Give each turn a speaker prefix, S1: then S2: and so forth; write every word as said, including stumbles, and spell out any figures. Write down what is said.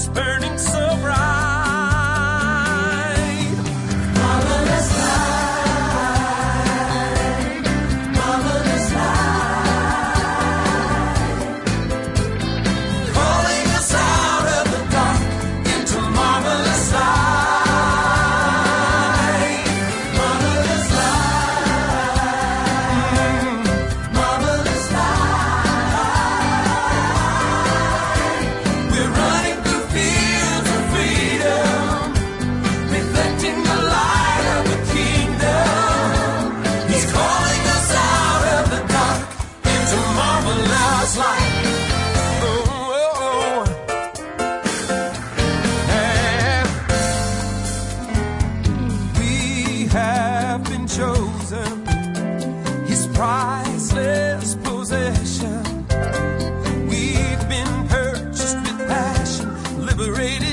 S1: burning so bright. Marvelous light, marvelous light, calling us out of the dark into marvelous light. Marvelous light, marvelous light. We're running through fields of freedom, reflecting the light of the kingdom. He's calling us out of the dark into marvelous light. Oh, oh, oh. And we have been chosen, His priceless possession. We've been purchased with passion, liberated